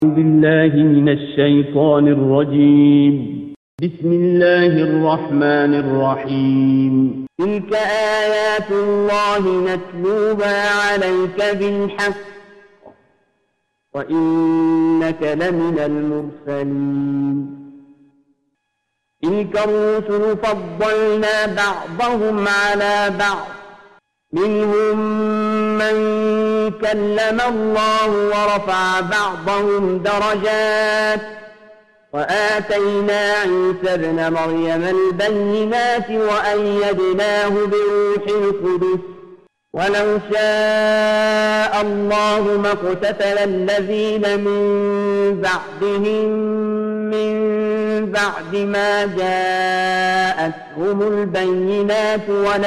بالله من الشيطان الرجيم. بسم الله الرحمن الرحيم. تلك آيات الله نتلوها عليك بالحق وإنك لمن المرسلين. تلك الرسل فضلنا بعضهم على بعض منهم من كلم الله ورفع بعضهم درجات وآتينا عيسى ابن مريم البينات وأيدناه بروح القدس ولو شاء الله ما اقتتل الذين من بعدهم من بعد ما جاءتهم البينات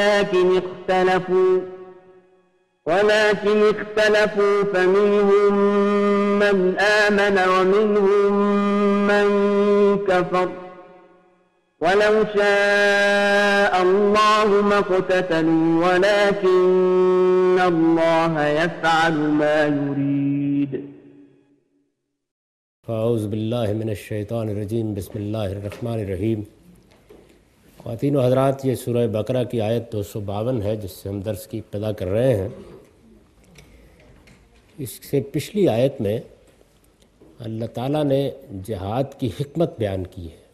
ولكن اختلفوا فمنهم من آمن ومنهم من كفر ولو شاء الله ما اقتتلوا ولكن الله يفعل ما يريد. اعوذ باللہ من الشیطان الرجیم. بسم اللہ الرحمن الرحیم. خواتین و حضرات، یہ سورہ بقرہ کی آیت 252 ہے جس سے ہم درس کی ابتدا کر رہے ہیں. اس سے پچھلی آیت میں اللہ تعالیٰ نے جہاد کی حکمت بیان کی ہے.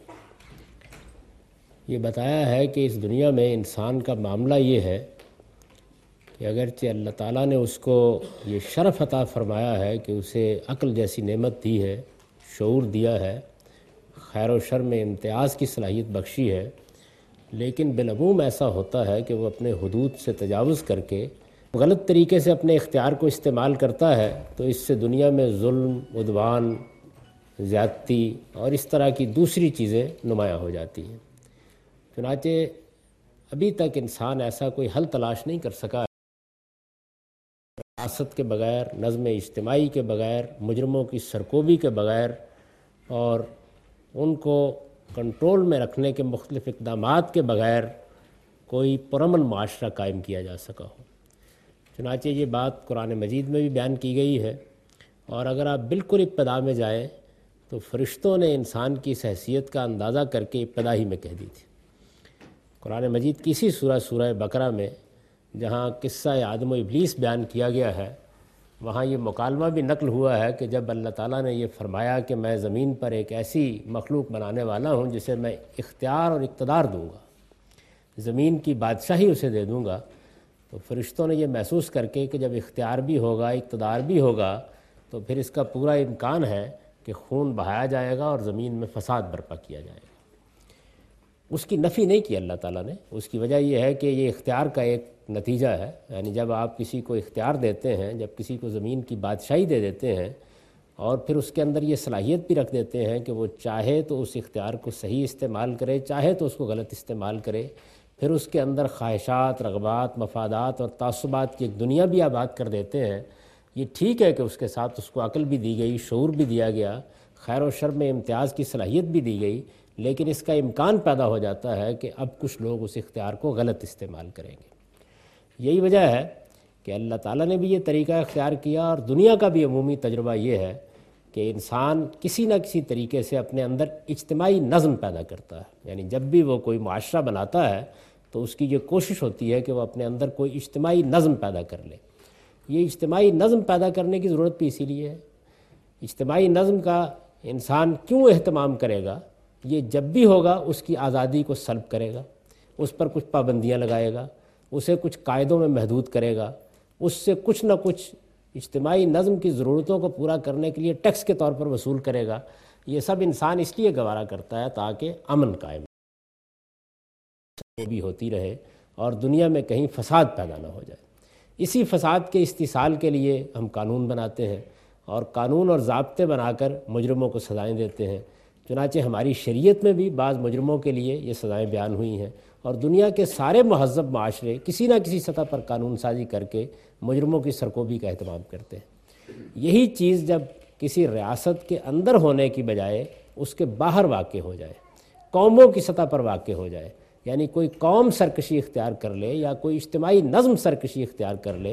یہ بتایا ہے کہ اس دنیا میں انسان کا معاملہ یہ ہے کہ اگرچہ اللہ تعالیٰ نے اس کو یہ شرف عطا فرمایا ہے کہ اسے عقل جیسی نعمت دی ہے، شعور دیا ہے، خیر و شر میں امتیاز کی صلاحیت بخشی ہے، لیکن بالعموم ایسا ہوتا ہے کہ وہ اپنے حدود سے تجاوز کر کے غلط طریقے سے اپنے اختیار کو استعمال کرتا ہے تو اس سے دنیا میں ظلم، عدوان، زیادتی اور اس طرح کی دوسری چیزیں نمایاں ہو جاتی ہیں. چنانچہ ابھی تک انسان ایسا کوئی حل تلاش نہیں کر سکا ریاست کے بغیر، نظم اجتماعی کے بغیر، مجرموں کی سرکوبی کے بغیر اور ان کو کنٹرول میں رکھنے کے مختلف اقدامات کے بغیر کوئی پرامن معاشرہ قائم کیا جا سکا ہو. چنانچہ یہ بات قرآن مجید میں بھی بیان کی گئی ہے، اور اگر آپ بالکل ابتدا میں جائیں تو فرشتوں نے انسان کی اس حیثیت کا اندازہ کر کے ابتدا ہی میں کہہ دی تھی. قرآن مجید کی اسی سورہ بقرہ میں جہاں قصہ آدم و ابلیس بیان کیا گیا ہے، وہاں یہ مکالمہ بھی نقل ہوا ہے کہ جب اللہ تعالیٰ نے یہ فرمایا کہ میں زمین پر ایک ایسی مخلوق بنانے والا ہوں جسے میں اختیار اور اقتدار دوں گا، زمین کی بادشاہی اسے دے دوں گا، تو فرشتوں نے یہ محسوس کر کے کہ جب اختیار بھی ہوگا، اقتدار بھی ہوگا، تو پھر اس کا پورا امکان ہے کہ خون بہایا جائے گا اور زمین میں فساد برپا کیا جائے گا. اس کی نفی نہیں کی اللہ تعالیٰ نے. اس کی وجہ یہ ہے کہ یہ اختیار کا ایک نتیجہ ہے. یعنی جب آپ کسی کو اختیار دیتے ہیں، جب کسی کو زمین کی بادشاہی دے دیتے ہیں اور پھر اس کے اندر یہ صلاحیت بھی رکھ دیتے ہیں کہ وہ چاہے تو اس اختیار کو صحیح استعمال کرے، چاہے تو اس کو غلط استعمال کرے، پھر اس کے اندر خواہشات، رغبات، مفادات اور تعصبات کی ایک دنیا بھی آباد کر دیتے ہیں. یہ ٹھیک ہے کہ اس کے ساتھ اس کو عقل بھی دی گئی، شعور بھی دیا گیا، خیر و شر میں امتیاز کی صلاحیت بھی دی گئی، لیکن اس کا امکان پیدا ہو جاتا ہے کہ اب کچھ لوگ اس اختیار کو غلط استعمال کریں گے. یہی وجہ ہے کہ اللہ تعالیٰ نے بھی یہ طریقہ اختیار کیا، اور دنیا کا بھی عمومی تجربہ یہ ہے کہ انسان کسی نہ کسی طریقے سے اپنے اندر اجتماعی نظم پیدا کرتا ہے. یعنی جب بھی وہ کوئی معاشرہ بناتا ہے تو اس کی یہ کوشش ہوتی ہے کہ وہ اپنے اندر کوئی اجتماعی نظم پیدا کر لے. یہ اجتماعی نظم پیدا کرنے کی ضرورت بھی اسی لیے ہے. اجتماعی نظم کا انسان کیوں اہتمام کرے گا؟ یہ جب بھی ہوگا اس کی آزادی کو سلب کرے گا، اس پر کچھ پابندیاں لگائے گا، اسے کچھ قاعدوں میں محدود کرے گا، اس سے کچھ نہ کچھ اجتماعی نظم کی ضرورتوں کو پورا کرنے کے لیے ٹیکس کے طور پر وصول کرے گا. یہ سب انسان اس لیے گوارا کرتا ہے تاکہ امن قائم بھی ہوتی رہے اور دنیا میں کہیں فساد پیدا نہ ہو جائے. اسی فساد کے استحصال کے لیے ہم قانون بناتے ہیں اور قانون اور ضابطے بنا کر مجرموں کو سزائیں دیتے ہیں. چنانچہ ہماری شریعت میں بھی بعض مجرموں کے لیے یہ سزائیں بیان ہوئی ہیں، اور دنیا کے سارے مہذب معاشرے کسی نہ کسی سطح پر قانون سازی کر کے مجرموں کی سرکوبی کا اہتمام کرتے ہیں. یہی چیز جب کسی ریاست کے اندر ہونے کی بجائے اس کے باہر واقع ہو جائے، قوموں کی سطح پر واقع ہو جائے، یعنی کوئی قوم سرکشی اختیار کر لے یا کوئی اجتماعی نظم سرکشی اختیار کر لے،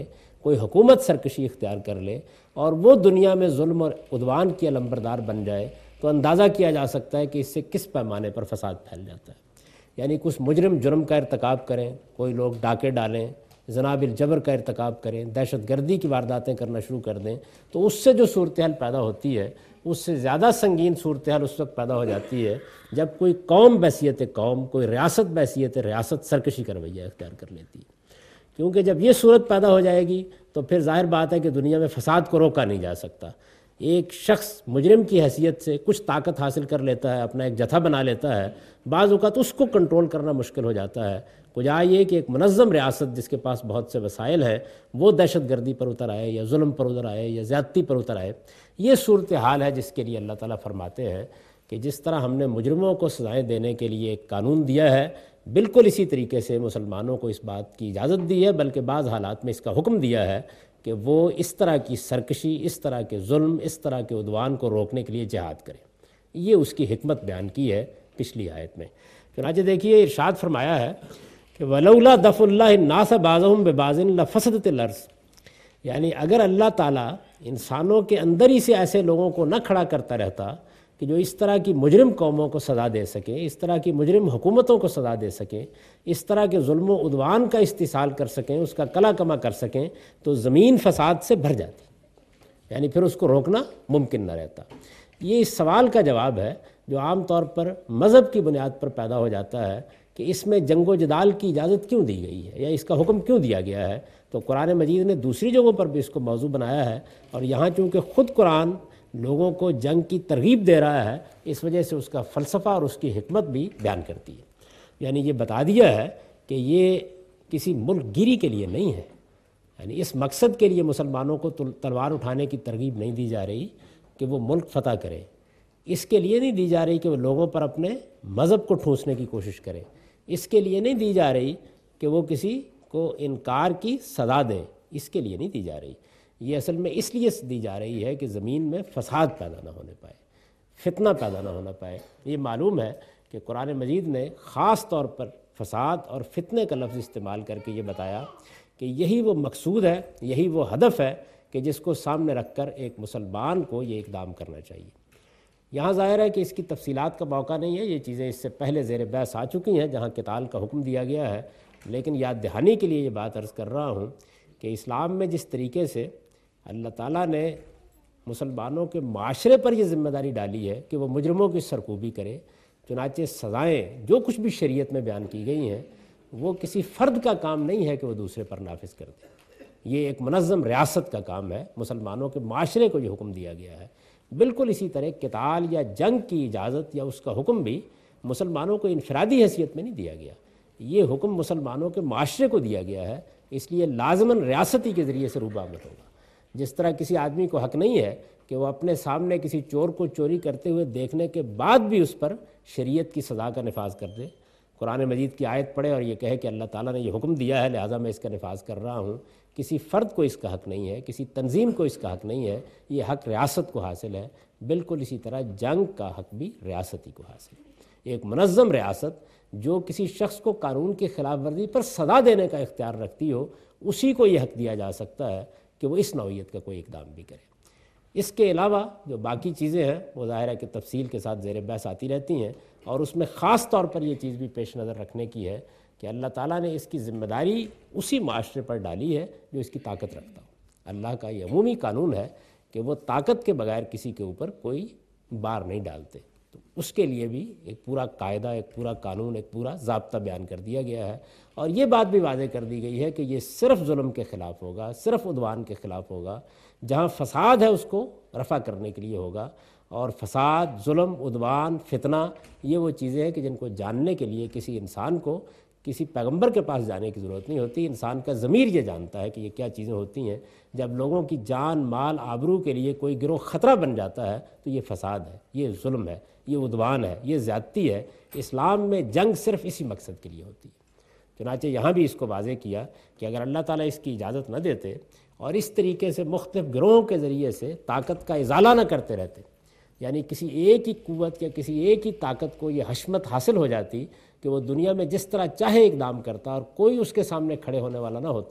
کوئی حکومت سرکشی اختیار کر لے اور وہ دنیا میں ظلم اور عدوان کی علمبردار بن جائے تو اندازہ کیا جا سکتا ہے کہ اس سے کس پیمانے پر فساد پھیل جاتا ہے۔ یعنی کچھ مجرم جرم کا ارتکاب کریں، کوئی لوگ ڈاکے ڈالیں، زنا بالجبر کا ارتکاب کریں، دہشت گردی کی وارداتیں کرنا شروع کر دیں، تو اس سے جو صورتحال پیدا ہوتی ہے اس سے زیادہ سنگین صورتحال اس وقت پیدا ہو جاتی ہے جب کوئی قوم بحیثیت قوم، کوئی ریاست بحیثیت ریاست سرکشی کا رویہ اختیار کر لیتی ہے، کیونکہ جب یہ صورت پیدا ہو جائے گی تو پھر ظاہر بات ہے کہ دنیا میں فساد کو روکا نہیں جا سکتا۔ ایک شخص مجرم کی حیثیت سے کچھ طاقت حاصل کر لیتا ہے، اپنا ایک جتھا بنا لیتا ہے، بعض اوقات اس کو کنٹرول کرنا مشکل ہو جاتا ہے، کجا یہ کہ ایک منظم ریاست جس کے پاس بہت سے وسائل ہیں وہ دہشت گردی پر اتر آئے یا ظلم پر اتر آئے یا زیادتی پر اتر آئے۔ یہ صورتحال ہے جس کے لیے اللہ تعالیٰ فرماتے ہیں کہ جس طرح ہم نے مجرموں کو سزائیں دینے کے لیے ایک قانون دیا ہے، بالکل اسی طریقے سے مسلمانوں کو اس بات کی اجازت دی ہے، بلکہ بعض حالات میں اس کا حکم دیا ہے کہ وہ اس طرح کی سرکشی، اس طرح کے ظلم، اس طرح کے عدوان کو روکنے کے لیے جہاد کریں۔ یہ اس کی حکمت بیان کی ہے پچھلی آیت میں۔ چنانچہ دیکھیے ارشاد فرمایا ہے کہ وَلَوْلَا دَفْعُ اللَّهِ النَّاسَ بَعْضَهُمْ بِبَعْضٍ لَفَسَدَتِ الْأَرْضُ، یعنی اگر اللہ تعالیٰ انسانوں کے اندر ہی سے ایسے لوگوں کو نہ کھڑا کرتا رہتا کہ جو اس طرح کی مجرم قوموں کو سزا دے سکیں، اس طرح کی مجرم حکومتوں کو سزا دے سکیں، اس طرح کے ظلم و عدوان کا استحصال کر سکیں، اس کا کلا کما کر سکیں، تو زمین فساد سے بھر جاتی، یعنی پھر اس کو روکنا ممکن نہ رہتا۔ یہ اس سوال کا جواب ہے جو عام طور پر مذہب کی بنیاد پر پیدا ہو جاتا ہے کہ اس میں جنگ و جدال کی اجازت کیوں دی گئی ہے یا اس کا حکم کیوں دیا گیا ہے۔ تو قرآن مجید نے دوسری جگہوں پر بھی اس کو موضوع بنایا ہے، اور یہاں چونکہ خود قرآن لوگوں کو جنگ کی ترغیب دے رہا ہے، اس وجہ سے اس کا فلسفہ اور اس کی حکمت بھی بیان کرتی ہے۔ یعنی یہ بتا دیا ہے کہ یہ کسی ملک گیری کے لیے نہیں ہے، یعنی اس مقصد کے لیے مسلمانوں کو تلوار اٹھانے کی ترغیب نہیں دی جا رہی کہ وہ ملک فتح کریں، اس کے لیے نہیں دی جا رہی کہ وہ لوگوں پر اپنے مذہب کو ٹھونسنے کی کوشش کریں، اس کے لیے نہیں دی جا رہی کہ وہ کسی کو انکار کی سزا دیں، اس کے لیے نہیں دی جا رہی۔ یہ اصل میں اس لیے دی جا رہی ہے کہ زمین میں فساد پیدا نہ ہونے پائے، فتنہ پیدا نہ ہونا پائے۔ یہ معلوم ہے کہ قرآن مجید نے خاص طور پر فساد اور فتنے کا لفظ استعمال کر کے یہ بتایا کہ یہی وہ مقصود ہے، یہی وہ ہدف ہے کہ جس کو سامنے رکھ کر ایک مسلمان کو یہ اقدام کرنا چاہیے۔ یہاں ظاہر ہے کہ اس کی تفصیلات کا موقع نہیں ہے، یہ چیزیں اس سے پہلے زیر بحث آ چکی ہیں جہاں قتال کا حکم دیا گیا ہے، لیکن یاد دہانی کے لیے یہ بات عرض کر رہا ہوں کہ اسلام میں جس طریقے سے اللہ تعالیٰ نے مسلمانوں کے معاشرے پر یہ ذمہ داری ڈالی ہے کہ وہ مجرموں کی سرکوبی کرے، چنانچہ سزائیں جو کچھ بھی شریعت میں بیان کی گئی ہیں وہ کسی فرد کا کام نہیں ہے کہ وہ دوسرے پر نافذ کر دے، یہ ایک منظم ریاست کا کام ہے، مسلمانوں کے معاشرے کو یہ حکم دیا گیا ہے۔ بالکل اسی طرح قتال یا جنگ کی اجازت یا اس کا حکم بھی مسلمانوں کو انفرادی حیثیت میں نہیں دیا گیا، یہ حکم مسلمانوں کے معاشرے کو دیا گیا ہے، اس لیے لازماً ریاستی کے ذریعے سے روبہ عمل ہوگا۔ جس طرح کسی آدمی کو حق نہیں ہے کہ وہ اپنے سامنے کسی چور کو چوری کرتے ہوئے دیکھنے کے بعد بھی اس پر شریعت کی سزا کا نفاذ کر دے، قرآن مجید کی آیت پڑھے اور یہ کہے کہ اللہ تعالیٰ نے یہ حکم دیا ہے لہٰذا میں اس کا نفاذ کر رہا ہوں۔ کسی فرد کو اس کا حق نہیں ہے، کسی تنظیم کو اس کا حق نہیں ہے، یہ حق ریاست کو حاصل ہے۔ بالکل اسی طرح جنگ کا حق بھی ریاستی کو حاصل ہے۔ ایک منظم ریاست جو کسی شخص کو قانون کی خلاف ورزی پر سزا دینے کا اختیار رکھتی ہو، اسی کو یہ حق دیا جا سکتا ہے کہ وہ اس نوعیت کا کوئی اقدام بھی کرے۔ اس کے علاوہ جو باقی چیزیں ہیں وہ ظاہر ہے کہ تفصیل کے ساتھ زیر بحث آتی رہتی ہیں، اور اس میں خاص طور پر یہ چیز بھی پیش نظر رکھنے کی ہے کہ اللہ تعالیٰ نے اس کی ذمہ داری اسی معاشرے پر ڈالی ہے جو اس کی طاقت رکھتا ہو۔ اللہ کا یہ عمومی قانون ہے کہ وہ طاقت کے بغیر کسی کے اوپر کوئی بار نہیں ڈالتے، تو اس کے لیے بھی ایک پورا قاعدہ، ایک پورا قانون، ایک پورا ضابطہ بیان کر دیا گیا ہے، اور یہ بات بھی واضح کر دی گئی ہے کہ یہ صرف ظلم کے خلاف ہوگا، صرف عدوان کے خلاف ہوگا، جہاں فساد ہے اس کو رفع کرنے کے لیے ہوگا، اور فساد، ظلم، عدوان، فتنہ یہ وہ چیزیں ہیں کہ جن کو جاننے کے لیے کسی انسان کو کسی پیغمبر کے پاس جانے کی ضرورت نہیں ہوتی، انسان کا ضمیر یہ جانتا ہے کہ یہ کیا چیزیں ہوتی ہیں۔ جب لوگوں کی جان، مال، آبرو کے لیے کوئی گروہ خطرہ بن جاتا ہے تو یہ فساد ہے، یہ ظلم ہے، یہ عدوان ہے، یہ زیادتی ہے۔ اسلام میں جنگ صرف اسی مقصد کے لیے ہوتی ہے۔ چنانچہ یہاں بھی اس کو واضح کیا کہ اگر اللہ تعالیٰ اس کی اجازت نہ دیتے اور اس طریقے سے مختلف گروہوں کے ذریعے سے طاقت کا ازالہ نہ کرتے رہتے، یعنی کسی ایک ہی قوت یا کسی ایک ہی طاقت کو یہ حشمت حاصل ہو جاتی کہ وہ دنیا میں جس طرح چاہے اقدام کرتا اور کوئی اس کے سامنے کھڑے ہونے والا نہ ہوتا،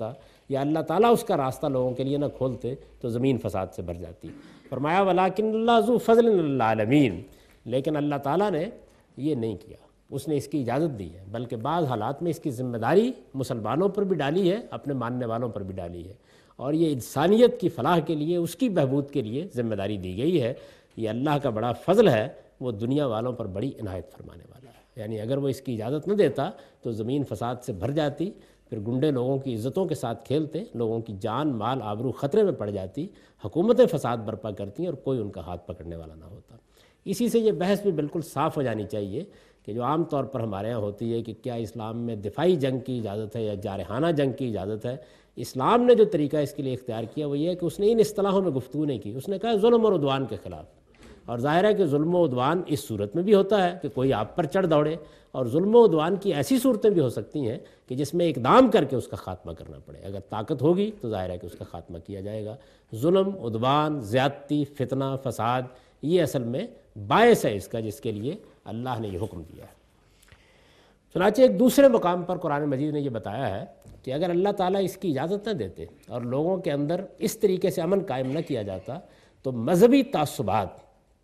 یا اللہ تعالیٰ اس کا راستہ لوگوں کے لیے نہ کھولتے تو زمین فساد سے بھر جاتی۔ فرمایا وَلَٰكِنَّ اللَّهُ ذُو فَضْلٍ عَلَى الْعَالَمِينَ، لیکن اللہ تعالیٰ نے یہ نہیں کیا، اس نے اس کی اجازت دی ہے، بلکہ بعض حالات میں اس کی ذمہ داری مسلمانوں پر بھی ڈالی ہے، اپنے ماننے والوں پر بھی ڈالی ہے، اور یہ انسانیت کی فلاح کے لیے، اس کی بہبود کے لیے ذمہ داری دی گئی ہے۔ یہ اللہ کا بڑا فضل ہے، وہ دنیا والوں پر بڑی عنایت فرمانے والا ہے۔ یعنی اگر وہ اس کی اجازت نہ دیتا تو زمین فساد سے بھر جاتی، پھر گنڈے لوگوں کی عزتوں کے ساتھ کھیلتے، لوگوں کی جان مال آبرو خطرے میں پڑ جاتی، حکومتیں فساد برپا کرتی اور کوئی ان کا ہاتھ پکڑنے والا نہ ہوتا۔ اسی سے یہ بحث بھی بالکل صاف ہو جانی چاہیے کہ جو عام طور پر ہمارے ہاں ہوتی ہے کہ کیا اسلام میں دفاعی جنگ کی اجازت ہے یا جارحانہ جنگ کی اجازت ہے۔ اسلام نے جو طریقہ اس کے لیے اختیار کیا وہ یہ ہے کہ اس نے ان اصطلاحوں میں گفتگو نہیں کی، اس نے کہا ظلم اور عدوان کے خلاف۔ اور ظاہر ہے کہ ظلم و عدوان اس صورت میں بھی ہوتا ہے کہ کوئی آپ پر چڑھ دوڑے، اور ظلم و عدوان کی ایسی صورتیں بھی ہو سکتی ہیں کہ جس میں اقدام کر کے اس کا خاتمہ کرنا پڑے۔ اگر طاقت ہوگی تو ظاہر ہے کہ اس کا خاتمہ کیا جائے گا۔ ظلم، عدوان، زیادتی، فتنہ، فساد، یہ اصل میں باعث ہے اس کا جس کے لیے اللہ نے یہ حکم دیا ہے۔ چنانچہ ایک دوسرے مقام پر قرآن مجید نے یہ بتایا ہے کہ اگر اللہ تعالیٰ اس کی اجازت نہ دیتے اور لوگوں کے اندر اس طریقے سے امن قائم نہ کیا جاتا تو مذہبی تعصبات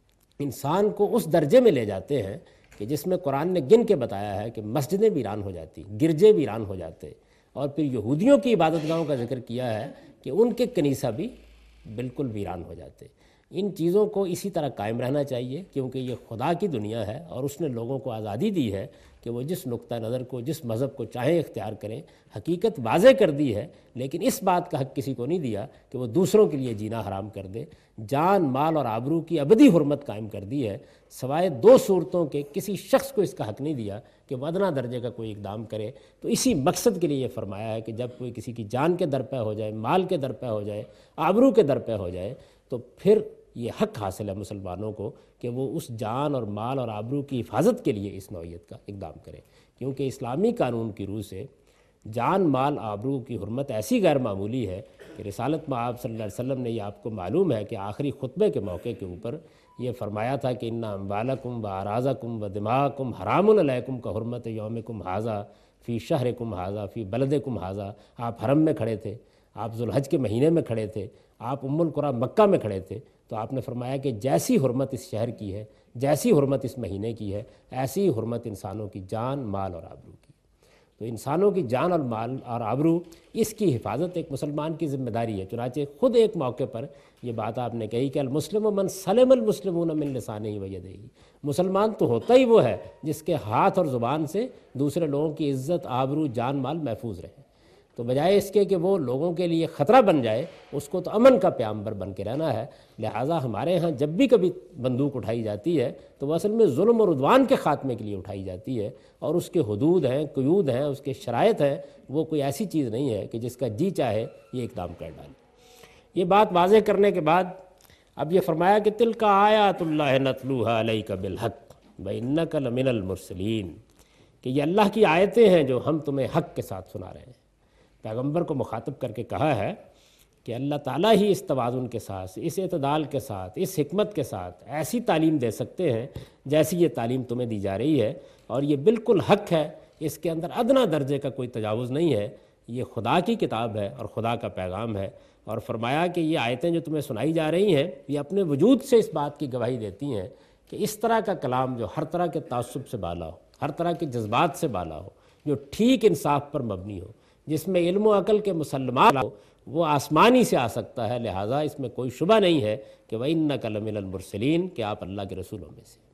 انسان کو اس درجے میں لے جاتے ہیں کہ جس میں قرآن نے گن کے بتایا ہے کہ مسجدیں ویران ہو جاتی، گرجے ویران ہو جاتے، اور پھر یہودیوں کی عبادت گاہوں کا ذکر کیا ہے کہ ان کے کنیسہ بھی بالکل ویران ہو جاتے۔ ان چیزوں کو اسی طرح قائم رہنا چاہیے کیونکہ یہ خدا کی دنیا ہے اور اس نے لوگوں کو آزادی دی ہے کہ وہ جس نقطہ نظر کو، جس مذہب کو چاہیں اختیار کریں۔ حقیقت واضح کر دی ہے، لیکن اس بات کا حق کسی کو نہیں دیا کہ وہ دوسروں کے لیے جینا حرام کر دے۔ جان، مال اور آبرو کی ابدی حرمت قائم کر دی ہے، سوائے دو صورتوں کے کسی شخص کو اس کا حق نہیں دیا کہ وہ ادنیٰ درجے کا کوئی اقدام کرے۔ تو اسی مقصد کے لیے یہ فرمایا ہے کہ جب کوئی کسی کی جان کے درپے ہو جائے، مال کے درپے ہو جائے، آبرو کے درپے ہو جائے، تو پھر یہ حق حاصل ہے مسلمانوں کو کہ وہ اس جان اور مال اور آبرو کی حفاظت کے لیے اس نوعیت کا اقدام کرے، کیونکہ اسلامی قانون کی روح سے جان، مال، آبرو کی حرمت ایسی غیر معمولی ہے کہ رسالت مآب صلی اللہ علیہ وسلم نے، یہ آپ کو معلوم ہے کہ آخری خطبے کے موقع کے اوپر یہ فرمایا تھا کہ ان اموالکم و اعراضکم و دماءکم حرام علیکم کا حرمت یومکم ھذا فی شہرکم ھذا فی بلدکم ھذا۔ آپ حرم میں کھڑے تھے، آپ ذوالحج کے مہینے میں کھڑے تھے، آپ ام القریٰ مکہ میں کھڑے تھے، تو آپ نے فرمایا کہ جیسی حرمت اس شہر کی ہے، جیسی حرمت اس مہینے کی ہے، ایسی حرمت انسانوں کی جان، مال اور آبرو کی۔ تو انسانوں کی جان اور مال اور آبرو، اس کی حفاظت ایک مسلمان کی ذمہ داری ہے۔ چنانچہ خود ایک موقع پر یہ بات آپ نے کہی کہ المسلم من سلم المسلمون من لسانہ و یدہ، مسلمان تو ہوتا ہی وہ ہے جس کے ہاتھ اور زبان سے دوسرے لوگوں کی عزت، آبرو، جان مال محفوظ رہے۔ تو بجائے اس کے کہ وہ لوگوں کے لیے خطرہ بن جائے، اس کو تو امن کا پیامبر بن کے رہنا ہے۔ لہٰذا ہمارے ہاں جب بھی کبھی بندوق اٹھائی جاتی ہے تو وہ اصل میں ظلم اور عدوان کے خاتمے کے لیے اٹھائی جاتی ہے، اور اس کے حدود ہیں، قیود ہیں، اس کے شرائط ہیں، وہ کوئی ایسی چیز نہیں ہے کہ جس کا جی چاہے یہ اقدام کر ڈالے۔ یہ بات واضح کرنے کے بعد اب یہ فرمایا کہ تلک آیات اللہ نتلوہا علیک بالحق وانک لمن المرسلین، کہ یہ اللہ کی آیتیں ہیں جو ہم تمہیں حق کے ساتھ سنا رہے ہیں۔ پیغمبر کو مخاطب کر کے کہا ہے کہ اللہ تعالیٰ ہی اس توازن کے ساتھ، اس اعتدال کے ساتھ، اس حکمت کے ساتھ ایسی تعلیم دے سکتے ہیں جیسی یہ تعلیم تمہیں دی جا رہی ہے، اور یہ بالکل حق ہے، اس کے اندر ادنیٰ درجے کا کوئی تجاوز نہیں ہے۔ یہ خدا کی کتاب ہے اور خدا کا پیغام ہے، اور فرمایا کہ یہ آیتیں جو تمہیں سنائی جا رہی ہیں یہ اپنے وجود سے اس بات کی گواہی دیتی ہیں کہ اس طرح کا کلام جو ہر طرح کے تعصب سے بالا ہو، ہر طرح کے جذبات سے بالا ہو، جو ٹھیک انصاف پر مبنی ہو، جس میں علم و عقل کے مسلمات ہو، وہ آسمانی سے آ سکتا ہے۔ لہٰذا اس میں کوئی شبہ نہیں ہے کہ وَإِنَّكَ لَمِنَ الْمُرْسَلِينَ، کہ آپ اللہ کے رسولوں میں سے۔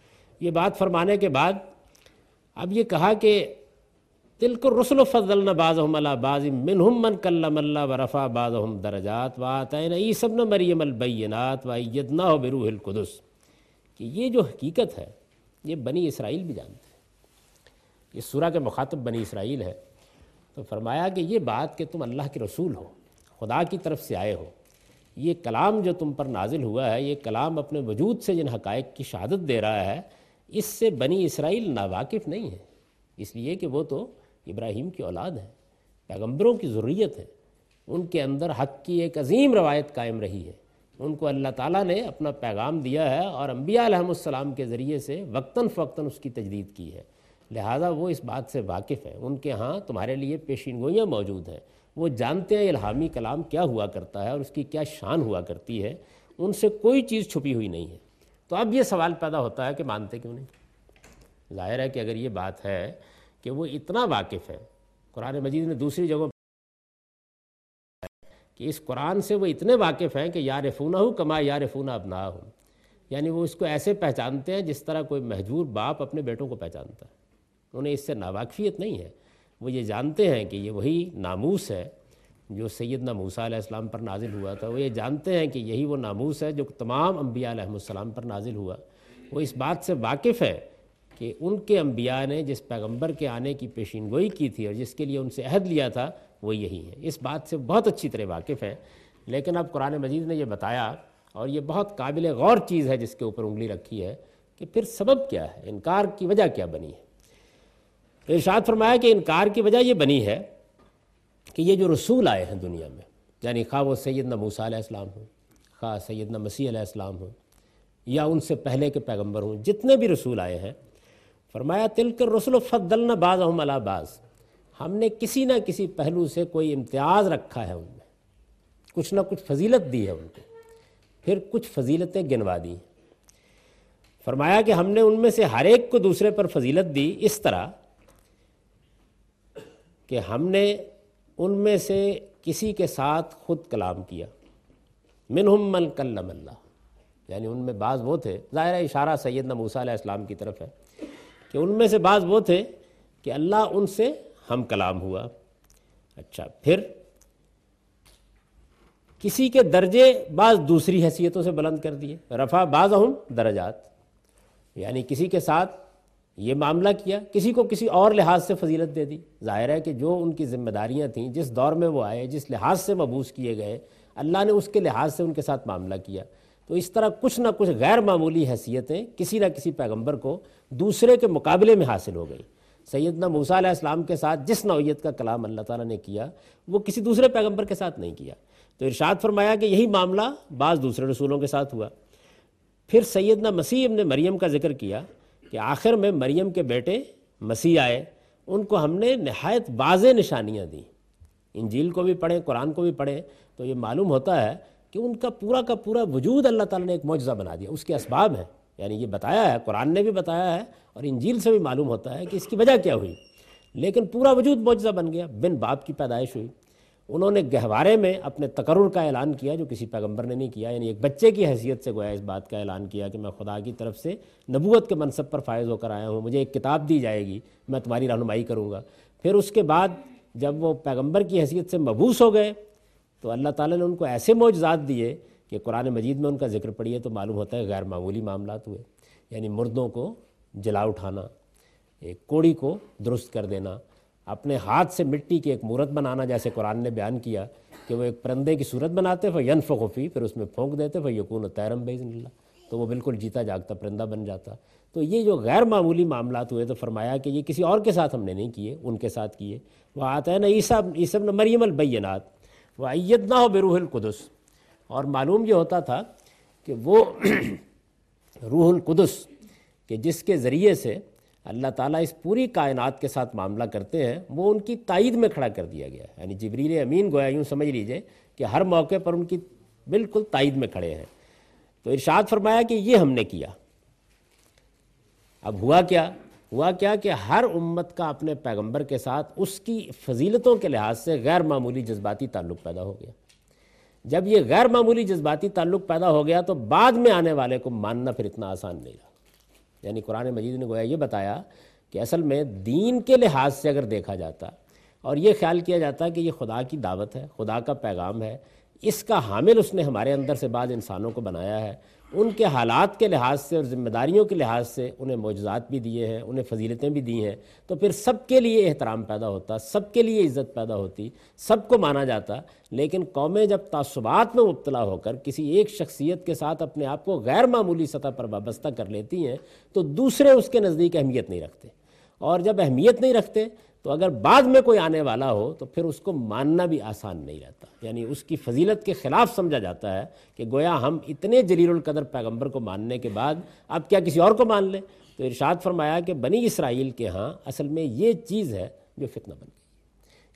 یہ بات فرمانے کے بعد اب یہ کہا کہ تِلْكَ الرُّسُلُ فَضَّلْنَا بَعْضَهُمْ عَلَىٰ بَعْضٍ مِّنْهُمْ مَنْ كَلَّمَ اللَّهُ وَرَفَعَ بَعْضَهُمْ دَرَجَاتٍ وَآتَيْنَا عِيسَى ابْنَ مَرْيَمَ الْبَيِّنَاتِ وَأَيَّدْنَاهُ بِرُوحِ الْقُدُسِ، کہ یہ جو حقیقت ہے یہ بنی اسرائیل بھی جانتے ہیں۔ اس سورہ کے مخاطب بنی اسرائیل ہے، تو فرمایا کہ یہ بات کہ تم اللہ کے رسول ہو، خدا کی طرف سے آئے ہو، یہ کلام جو تم پر نازل ہوا ہے، یہ کلام اپنے وجود سے جن حقائق کی شہادت دے رہا ہے، اس سے بنی اسرائیل ناواقف نہیں ہے، اس لیے کہ وہ تو ابراہیم کی اولاد ہیں، پیغمبروں کی ذریت ہے، ان کے اندر حق کی ایک عظیم روایت قائم رہی ہے، ان کو اللہ تعالیٰ نے اپنا پیغام دیا ہے اور انبیاء علیہم السلام کے ذریعے سے وقتاً فوقتاً اس کی تجدید کی ہے۔ لہٰذا وہ اس بات سے واقف ہیں، ان کے ہاں تمہارے لیے پیشین گوئیاں موجود ہیں، وہ جانتے ہیں الہامی کلام کیا ہوا کرتا ہے اور اس کی کیا شان ہوا کرتی ہے، ان سے کوئی چیز چھپی ہوئی نہیں ہے۔ تو اب یہ سوال پیدا ہوتا ہے کہ مانتے کیوں نہیں؟ ظاہر ہے کہ اگر یہ بات ہے کہ وہ اتنا واقف ہے، قرآن مجید نے دوسری جگہ کہ اس قرآن سے وہ اتنے واقف ہیں کہ یعرفونہ کما یعرفون ابناءہم، یعنی وہ اس کو ایسے پہچانتے ہیں جس طرح کوئی مہجور باپ اپنے بیٹوں کو پہچانتا ہے۔ انہیں اس سے ناواقفیت نہیں ہے، وہ یہ جانتے ہیں کہ یہ وہی ناموس ہے جو سیدنا موسیٰ علیہ السلام پر نازل ہوا تھا، وہ یہ جانتے ہیں کہ یہی وہ ناموس ہے جو تمام انبیاء علیہ السلام پر نازل ہوا۔ وہ اس بات سے واقف ہے کہ ان کے انبیاء نے جس پیغمبر کے آنے کی پیشین گوئی کی تھی اور جس کے لیے ان سے عہد لیا تھا وہ یہی ہے، اس بات سے بہت اچھی طرح واقف ہیں۔ لیکن اب قرآن مجید نے یہ بتایا، اور یہ بہت قابل غور چیز ہے جس کے اوپر انگلی رکھی ہے، کہ پھر سبب کیا ہے، انکار کی وجہ کیا بنی ہے۔ ارشاد فرمایا کہ انکار کی وجہ یہ بنی ہے کہ یہ جو رسول آئے ہیں دنیا میں، یعنی خواہ وہ سیدنا موسیٰ علیہ السلام ہوں، خواہ سیدنا مسیح علیہ السلام ہوں، یا ان سے پہلے کے پیغمبر ہوں، جتنے بھی رسول آئے ہیں، فرمایا تلک الرسل فضلنا بعضهم علی بعض، ہم نے کسی نہ کسی پہلو سے کوئی امتیاز رکھا ہے ان میں، کچھ نہ کچھ فضیلت دی ہے ان کو، پھر کچھ فضیلتیں گنوا دی۔ فرمایا کہ ہم نے ان میں سے ہر ایک کو دوسرے پر فضیلت دی اس طرح کہ ہم نے ان میں سے کسی کے ساتھ خود کلام کیا، منہم من کلم اللہ، یعنی ان میں بعض وہ تھے، ظاہر اشارہ سیدنا موسیٰ علیہ السلام کی طرف ہے کہ ان میں سے بعض وہ تھے کہ اللہ ان سے ہم کلام ہوا۔ اچھا، پھر کسی کے درجے بعض دوسری حیثیتوں سے بلند کر دیے، رفع بعضہم درجات، یعنی کسی کے ساتھ یہ معاملہ کیا، کسی کو کسی اور لحاظ سے فضیلت دے دی۔ ظاہر ہے کہ جو ان کی ذمہ داریاں تھیں، جس دور میں وہ آئے، جس لحاظ سے مبعوث کیے گئے، اللہ نے اس کے لحاظ سے ان کے ساتھ معاملہ کیا۔ تو اس طرح کچھ نہ کچھ غیر معمولی حیثیتیں کسی نہ کسی پیغمبر کو دوسرے کے مقابلے میں حاصل ہو گئی۔ سیدنا موسیٰ علیہ السلام کے ساتھ جس نوعیت کا کلام اللہ تعالیٰ نے کیا وہ کسی دوسرے پیغمبر کے ساتھ نہیں کیا۔ تو ارشاد فرمایا کہ یہی معاملہ بعض دوسرے رسولوں کے ساتھ ہوا۔ پھر سیدنا مسیح ابن مریم کا ذکر کیا کہ آخر میں مریم کے بیٹے مسیح آئے، ان کو ہم نے نہایت واضح نشانیاں دیں۔ انجیل کو بھی پڑھیں، قرآن کو بھی پڑھیں تو یہ معلوم ہوتا ہے کہ ان کا پورا وجود اللہ تعالیٰ نے ایک معجزہ بنا دیا، اس کے اسباب ہیں، یعنی یہ بتایا ہے، قرآن نے بھی بتایا ہے اور انجیل سے بھی معلوم ہوتا ہے کہ اس کی وجہ کیا ہوئی، لیکن پورا وجود معجزہ بن گیا، بن باپ کی پیدائش ہوئی۔ انہوں نے گہوارے میں اپنے تقرر کا اعلان کیا جو کسی پیغمبر نے نہیں کیا، یعنی ایک بچے کی حیثیت سے گویا اس بات کا اعلان کیا کہ میں خدا کی طرف سے نبوت کے منصب پر فائز ہو کر آیا ہوں، مجھے ایک کتاب دی جائے گی، میں تمہاری رہنمائی کروں گا۔ پھر اس کے بعد جب وہ پیغمبر کی حیثیت سے مبعوث ہو گئے تو اللہ تعالیٰ نے ان کو ایسے معجزات دیے کہ قرآن مجید میں ان کا ذکر پڑھیے تو معلوم ہوتا ہے غیر معمولی معاملات ہوئے، یعنی مردوں کو جلا اٹھانا، ایک کوڑی کو درست کر دینا، اپنے ہاتھ سے مٹی کی ایک مورت بنانا، جیسے قرآن نے بیان کیا کہ وہ ایک پرندے کی صورت بناتے فینفخ فیہ، پھر اس میں پھونک دیتے فیکون طیرا باذن اللہ، تو وہ بالکل جیتا جاگتا پرندہ بن جاتا۔ تو یہ جو غیر معمولی معاملات ہوئے تو فرمایا کہ یہ کسی اور کے ساتھ ہم نے نہیں کیے، ان کے ساتھ کیے۔ وآتینا عیسیٰ ابن مریم البینات وأیدناہ بروح القدس، اور معلوم یہ ہوتا تھا کہ وہ روح القدس کہ جس کے ذریعے سے اللہ تعالیٰ اس پوری کائنات کے ساتھ معاملہ کرتے ہیں، وہ ان کی تائید میں کھڑا کر دیا گیا ہے، یعنی جبریل امین گویا یوں سمجھ لیجئے کہ ہر موقع پر ان کی بالکل تائید میں کھڑے ہیں۔ تو ارشاد فرمایا کہ یہ ہم نے کیا۔ اب ہوا کیا کہ ہر امت کا اپنے پیغمبر کے ساتھ اس کی فضیلتوں کے لحاظ سے غیر معمولی جذباتی تعلق پیدا ہو گیا۔ جب یہ غیر معمولی جذباتی تعلق پیدا ہو گیا تو بعد میں آنے والے کو ماننا پھر اتنا آسان نہیں رہا۔ یعنی قرآن مجید نے گویا یہ بتایا کہ اصل میں دین کے لحاظ سے اگر دیکھا جاتا اور یہ خیال کیا جاتا کہ یہ خدا کی دعوت ہے، خدا کا پیغام ہے، اس کا حامل اس نے ہمارے اندر سے بعض انسانوں کو بنایا ہے، ان کے حالات کے لحاظ سے اور ذمہ داریوں کے لحاظ سے انہیں معجزات بھی دیے ہیں، انہیں فضیلتیں بھی دی ہیں، تو پھر سب کے لیے احترام پیدا ہوتا، سب کے لیے عزت پیدا ہوتی، سب کو مانا جاتا۔ لیکن قومیں جب تعصبات میں مبتلا ہو کر کسی ایک شخصیت کے ساتھ اپنے آپ کو غیر معمولی سطح پر وابستہ کر لیتی ہیں تو دوسرے اس کے نزدیک اہمیت نہیں رکھتے، اور جب اہمیت نہیں رکھتے تو اگر بعد میں کوئی آنے والا ہو تو پھر اس کو ماننا بھی آسان نہیں رہتا، یعنی اس کی فضیلت کے خلاف سمجھا جاتا ہے کہ گویا ہم اتنے جلیل القدر پیغمبر کو ماننے کے بعد اب کیا کسی اور کو مان لیں۔ تو ارشاد فرمایا کہ بنی اسرائیل کے ہاں اصل میں یہ چیز ہے جو فتنہ بن گئی۔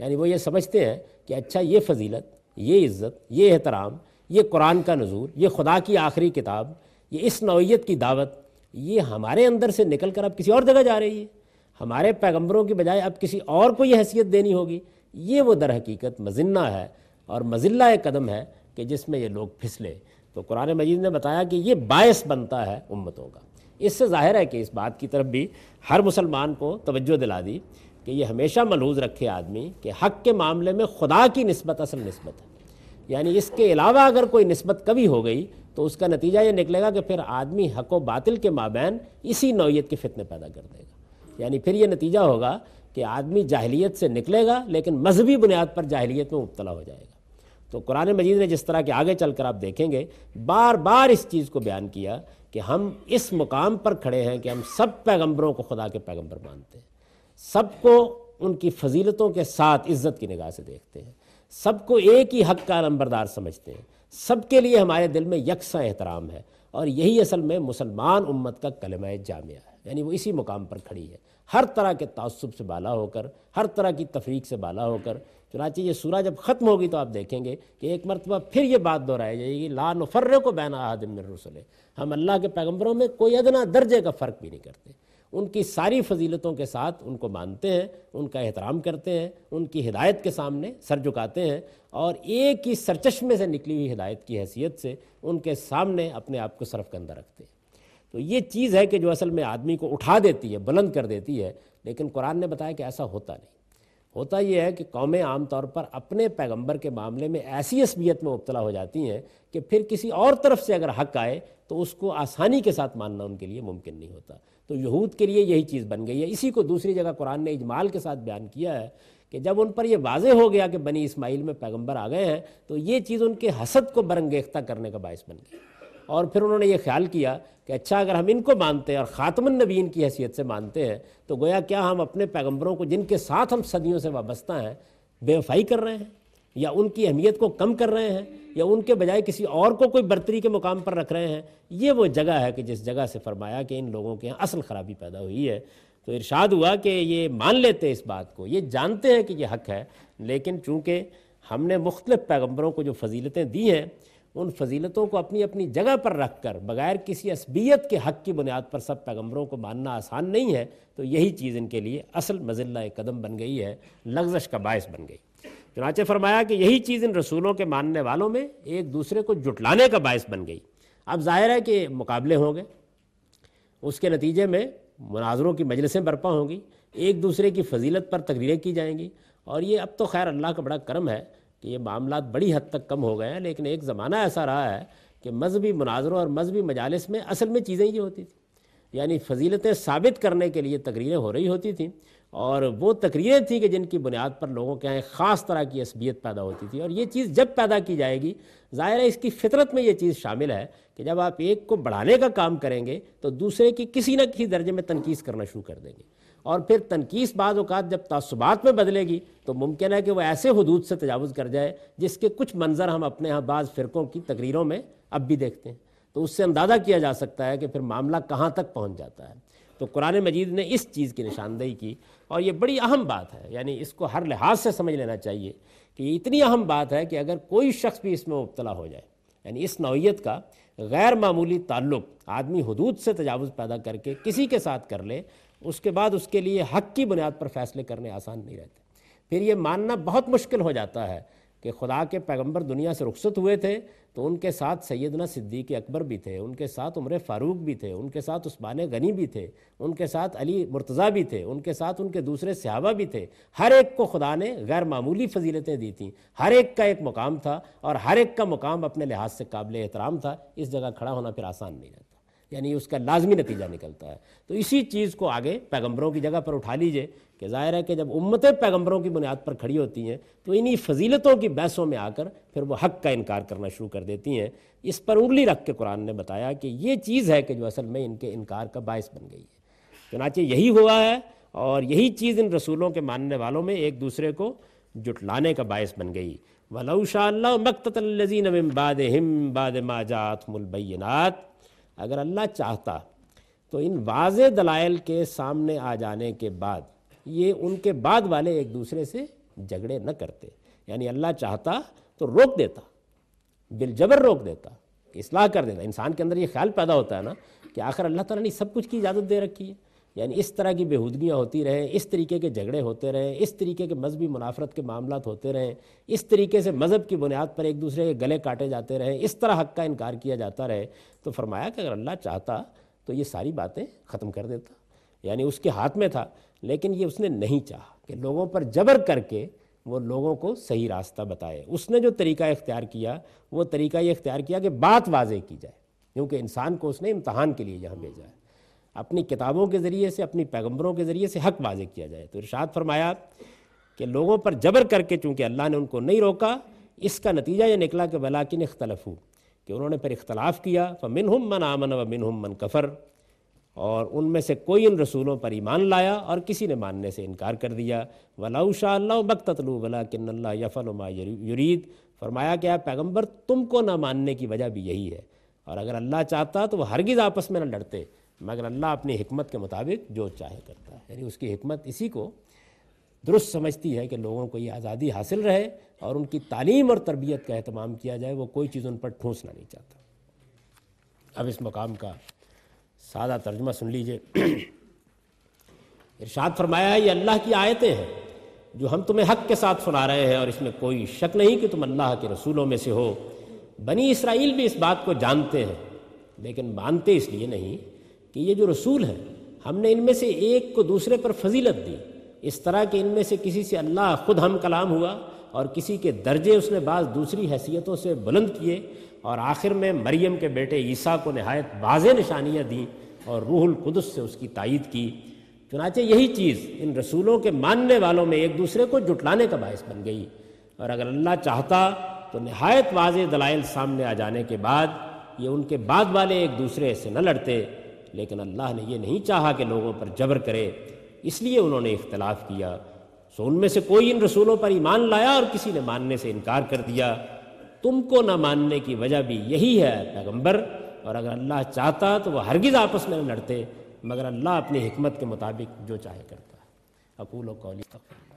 یعنی وہ یہ سمجھتے ہیں کہ اچھا یہ فضیلت، یہ عزت، یہ احترام، یہ قرآن کا نزول، یہ خدا کی آخری کتاب، یہ اس نوعیت کی دعوت، یہ ہمارے اندر سے نکل کر اب کسی اور جگہ جا رہی ہے، ہمارے پیغمبروں کی بجائے اب کسی اور کو یہ حیثیت دینی ہوگی۔ یہ وہ در حقیقت مذنہ ہے اور مذلہ قدم ہے کہ جس میں یہ لوگ پھسلے۔ تو قرآن مجید نے بتایا کہ یہ باعث بنتا ہے امتوں کا۔ اس سے ظاہر ہے کہ اس بات کی طرف بھی ہر مسلمان کو توجہ دلا دی کہ یہ ہمیشہ ملحوظ رکھے آدمی کہ حق کے معاملے میں خدا کی نسبت اصل نسبت ہے، یعنی اس کے علاوہ اگر کوئی نسبت کبھی ہو گئی تو اس کا نتیجہ یہ نکلے گا کہ پھر آدمی حق و باطل کے مابین اسی نوعیت کے فتنے پیدا کر دے گا، یعنی پھر یہ نتیجہ ہوگا کہ آدمی جاہلیت سے نکلے گا لیکن مذہبی بنیاد پر جاہلیت میں مبتلا ہو جائے گا۔ تو قرآن مجید نے جس طرح کہ آگے چل کر آپ دیکھیں گے بار بار اس چیز کو بیان کیا کہ ہم اس مقام پر کھڑے ہیں کہ ہم سب پیغمبروں کو خدا کے پیغمبر مانتے ہیں، سب کو ان کی فضیلتوں کے ساتھ عزت کی نگاہ سے دیکھتے ہیں، سب کو ایک ہی حق کا نمبردار سمجھتے ہیں، سب کے لیے ہمارے دل میں یکساں احترام ہے، اور یہی اصل میں مسلمان امت کا کلمہ جامعہ ہے، یعنی وہ اسی مقام پر کھڑی ہے، ہر طرح کے تعصب سے بالا ہو کر، ہر طرح کی تفریق سے بالا ہو کر۔ چنانچہ یہ سورہ جب ختم ہوگی تو آپ دیکھیں گے کہ ایک مرتبہ پھر یہ بات دہرائی جائے گی، لا نفرق بین احد من رسلہ، ہم اللہ کے پیغمبروں میں کوئی ادنا درجے کا فرق بھی نہیں کرتے، ان کی ساری فضیلتوں کے ساتھ ان کو مانتے ہیں، ان کا احترام کرتے ہیں، ان کی ہدایت کے سامنے سر جھکاتے ہیں، اور ایک ہی سرچشمے سے نکلی ہوئی ہدایت کی حیثیت سے ان کے سامنے اپنے آپ کو صرف اندر رکھتے ہیں۔ تو یہ چیز ہے کہ جو اصل میں آدمی کو اٹھا دیتی ہے، بلند کر دیتی ہے، لیکن قرآن نے بتایا کہ ایسا ہوتا نہیں۔ ہوتا یہ ہے کہ قومیں عام طور پر اپنے پیغمبر کے معاملے میں ایسی عصبیت میں مبتلا ہو جاتی ہیں کہ پھر کسی اور طرف سے اگر حق آئے تو اس کو آسانی کے ساتھ ماننا ان کے لیے ممکن نہیں ہوتا۔ تو یہود کے لیے یہی چیز بن گئی ہے۔ اسی کو دوسری جگہ قرآن نے اجمال کے ساتھ بیان کیا ہے کہ جب ان پر یہ واضح ہو گیا کہ بنی اسماعیل میں پیغمبر آ گئے ہیں تو یہ چیز ان کے حسد کو برانگیختہ کرنے کا باعث بن گئی، اور پھر انہوں نے یہ خیال کیا کہ اچھا اگر ہم ان کو مانتے ہیں اور خاتم النبیین کی حیثیت سے مانتے ہیں تو گویا کیا ہم اپنے پیغمبروں کو جن کے ساتھ ہم صدیوں سے وابستہ ہیں بے وفائی کر رہے ہیں، یا ان کی اہمیت کو کم کر رہے ہیں، یا ان کے بجائے کسی اور کو کوئی برتری کے مقام پر رکھ رہے ہیں۔ یہ وہ جگہ ہے کہ جس جگہ سے فرمایا کہ ان لوگوں کے یہاں اصل خرابی پیدا ہوئی ہے۔ تو ارشاد ہوا کہ یہ مان لیتے ہیں اس بات کو، یہ جانتے ہیں کہ یہ حق ہے، لیکن چونکہ ہم نے مختلف پیغمبروں کو جو فضیلتیں دی ہیں ان فضیلتوں کو اپنی اپنی جگہ پر رکھ کر بغیر کسی عصبیت کے حق کی بنیاد پر سب پیغمبروں کو ماننا آسان نہیں ہے، تو یہی چیز ان کے لیے اصل مذلہ قدم بن گئی ہے، لغزش کا باعث بن گئی۔ چنانچہ فرمایا کہ یہی چیز ان رسولوں کے ماننے والوں میں ایک دوسرے کو جھٹلانے کا باعث بن گئی۔ اب ظاہر ہے کہ مقابلے ہوں گے، اس کے نتیجے میں مناظروں کی مجلسیں برپا ہوں گی، ایک دوسرے کی فضیلت پر تقریریں کی جائیں گی، اور یہ اب تو خیر اللہ کا بڑا کرم ہے کہ یہ معاملات بڑی حد تک کم ہو گئے ہیں، لیکن ایک زمانہ ایسا رہا ہے کہ مذہبی مناظروں اور مذہبی مجالس میں اصل میں چیزیں یہ ہوتی تھیں، یعنی فضیلتیں ثابت کرنے کے لیے تقریریں ہو رہی ہوتی تھیں، اور وہ تقریریں تھیں کہ جن کی بنیاد پر لوگوں کے یہاں ایک خاص طرح کی عصبیت پیدا ہوتی تھی، اور یہ چیز جب پیدا کی جائے گی ظاہر ہے اس کی فطرت میں یہ چیز شامل ہے کہ جب آپ ایک کو بڑھانے کا کام کریں گے تو دوسرے کی کسی نہ کسی درجے میں تنقیص کرنا شروع کر دیں گے، اور پھر تنقیص بعض اوقات جب تعصبات میں بدلے گی تو ممکن ہے کہ وہ ایسے حدود سے تجاوز کر جائے جس کے کچھ منظر ہم اپنے ہاں بعض فرقوں کی تقریروں میں اب بھی دیکھتے ہیں۔ تو اس سے اندازہ کیا جا سکتا ہے کہ پھر معاملہ کہاں تک پہنچ جاتا ہے۔ تو قرآن مجید نے اس چیز کی نشاندہی کی، اور یہ بڑی اہم بات ہے، یعنی اس کو ہر لحاظ سے سمجھ لینا چاہیے کہ یہ اتنی اہم بات ہے کہ اگر کوئی شخص بھی اس میں مبتلا ہو جائے، یعنی اس نوعیت کا غیر معمولی تعلق آدمی حدود سے تجاوز پیدا کر کے کسی کے ساتھ کر لے، اس کے بعد اس کے لیے حق کی بنیاد پر فیصلے کرنے آسان نہیں رہتے۔ پھر یہ ماننا بہت مشکل ہو جاتا ہے کہ خدا کے پیغمبر دنیا سے رخصت ہوئے تھے تو ان کے ساتھ سیدنا صدیق اکبر بھی تھے، ان کے ساتھ عمر فاروق بھی تھے، ان کے ساتھ عثمان غنی بھی تھے، ان کے ساتھ علی مرتضیٰ بھی تھے، ان کے ساتھ ان کے دوسرے صحابہ بھی تھے۔ ہر ایک کو خدا نے غیر معمولی فضیلتیں دی تھیں، ہر ایک کا ایک مقام تھا، اور ہر ایک کا مقام اپنے لحاظ سے قابل احترام تھا۔ اس جگہ کھڑا ہونا پھر آسان نہیں رہتا، یعنی اس کا لازمی نتیجہ نکلتا ہے۔ تو اسی چیز کو آگے پیغمبروں کی جگہ پر اٹھا لیجئے کہ ظاہر ہے کہ جب امتیں پیغمبروں کی بنیاد پر کھڑی ہوتی ہیں تو انہی فضیلتوں کی بحثوں میں آ کر پھر وہ حق کا انکار کرنا شروع کر دیتی ہیں۔ اس پر انگلی رکھ کے قرآن نے بتایا کہ یہ چیز ہے کہ جو اصل میں ان کے انکار کا باعث بن گئی ہے۔ چنانچہ یہی ہوا ہے، اور یہی چیز ان رسولوں کے ماننے والوں میں ایک دوسرے کو جھٹلانے کا باعث بن گئی۔ وَلَوْ شَاءَ اللَّهُ مَا اقْتَتَلَ الَّذِينَ مِن بَعْدِهِم بَعْدَ مَا جَاءَتْهُمُ الْبَيِّنَاتُ، اگر اللہ چاہتا تو ان واضح دلائل کے سامنے آ جانے کے بعد یہ ان کے بعد والے ایک دوسرے سے جھگڑے نہ کرتے. یعنی اللہ چاہتا تو روک دیتا، بالجبر روک دیتا، اصلاح کر دیتا. انسان کے اندر یہ خیال پیدا ہوتا ہے نا کہ آخر اللہ تعالیٰ نے سب کچھ کی اجازت دے رکھی ہے، یعنی اس طرح کی بےہودگیاں ہوتی رہیں، اس طریقے کے جھگڑے ہوتے رہیں، اس طریقے کے مذہبی منافرت کے معاملات ہوتے رہیں، اس طریقے سے مذہب کی بنیاد پر ایک دوسرے کے گلے کاٹے جاتے رہیں، اس طرح حق کا انکار کیا جاتا رہے. تو فرمایا کہ اگر اللہ چاہتا تو یہ ساری باتیں ختم کر دیتا. یعنی اس کے ہاتھ میں تھا، لیکن یہ اس نے نہیں چاہا کہ لوگوں پر جبر کر کے وہ لوگوں کو صحیح راستہ بتائے. اس نے جو طریقہ اختیار کیا وہ طریقہ یہ اختیار کیا کہ بات واضح کی جائے، کیونکہ انسان کو اس نے امتحان کے لیے یہاں بھیجا ہے. اپنی کتابوں کے ذریعے سے، اپنی پیغمبروں کے ذریعے سے حق واضح کیا جائے. تو ارشاد فرمایا کہ لوگوں پر جبر کر کے چونکہ اللہ نے ان کو نہیں روکا، اس کا نتیجہ یہ نکلا کہ وَلَٰكِنِ اخْتَلَفُوا، کہ انہوں نے پھر اختلاف کیا. فَمِنْهُمْ مَنْ آمَنَ وَمِنْهُمْ مَنْ كَفَرَ، اور ان میں سے کوئی ان رسولوں پر ایمان لایا اور کسی نے ماننے سے انکار کر دیا. وَلَوْ شَاءَ اللَّهُ مَا اقْتَتَلُوا وَلَٰكِنَّ اللَّهَ يَفْعَلُ مَا يُرِيدُ. فرمایا کہ اے پیغمبر تم کو نہ ماننے کی وجہ بھی یہی ہے، اور اگر اللہ چاہتا تو وہ ہرگز آپس میں نہ لڑتے، مگر اللہ اپنی حکمت کے مطابق جو چاہے کرتا ہے. یعنی اس کی حکمت اسی کو درست سمجھتی ہے کہ لوگوں کو یہ آزادی حاصل رہے اور ان کی تعلیم اور تربیت کا اہتمام کیا جائے. وہ کوئی چیز ان پر ٹھونسنا نہیں چاہتا. اب اس مقام کا سادہ ترجمہ سن لیجئے. ارشاد فرمایا ہے یہ اللہ کی آیتیں ہیں جو ہم تمہیں حق کے ساتھ سنا رہے ہیں، اور اس میں کوئی شک نہیں کہ تم اللہ کے رسولوں میں سے ہو. بنی اسرائیل بھی اس بات کو جانتے ہیں، لیکن مانتے اس لیے نہیں کہ یہ جو رسول ہیں ہم نے ان میں سے ایک کو دوسرے پر فضیلت دی، اس طرح کہ ان میں سے کسی سے اللہ خود ہم کلام ہوا، اور کسی کے درجے اس نے بعض دوسری حیثیتوں سے بلند کیے، اور آخر میں مریم کے بیٹے عیسیٰ کو نہایت واضح نشانیاں دیں اور روح القدس سے اس کی تائید کی. چنانچہ یہی چیز ان رسولوں کے ماننے والوں میں ایک دوسرے کو جٹلانے کا باعث بن گئی. اور اگر اللہ چاہتا تو نہایت واضح دلائل سامنے آ جانے کے بعد یہ ان کے بعد والے ایک دوسرے سے نہ لڑتے، لیکن اللہ نے یہ نہیں چاہا کہ لوگوں پر جبر کرے، اس لیے انہوں نے اختلاف کیا. سو ان میں سے کوئی ان رسولوں پر ایمان لایا اور کسی نے ماننے سے انکار کر دیا. تم کو نہ ماننے کی وجہ بھی یہی ہے پیغمبر، اور اگر اللہ چاہتا تو وہ ہرگز آپس میں نہ لڑتے، مگر اللہ اپنی حکمت کے مطابق جو چاہے کرتا ہے. اقول قولی استغفر